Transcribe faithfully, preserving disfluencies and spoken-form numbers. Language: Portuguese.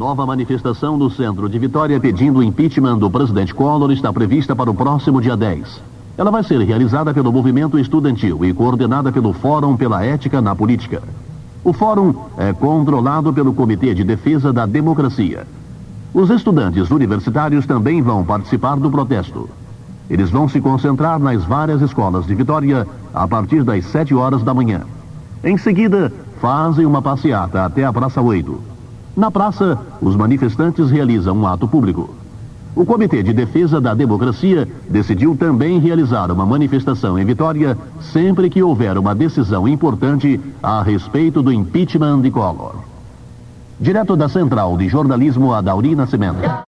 nova manifestação no centro de Vitória pedindo o impeachment do presidente Collor está prevista para o próximo dia dez. Ela vai ser realizada pelo movimento estudantil e coordenada pelo Fórum pela Ética na Política. O fórum é controlado pelo Comitê de Defesa da Democracia. Os estudantes universitários também vão participar do protesto. Eles vão se concentrar nas várias escolas de Vitória a partir das sete horas da manhã. Em seguida, fazem uma passeata até a Praça oito. Na praça, os manifestantes realizam um ato público. O Comitê de Defesa da Democracia decidiu também realizar uma manifestação em Vitória sempre que houver uma decisão importante a respeito do impeachment de Collor. Direto da Central de Jornalismo, Adauri Nascimento.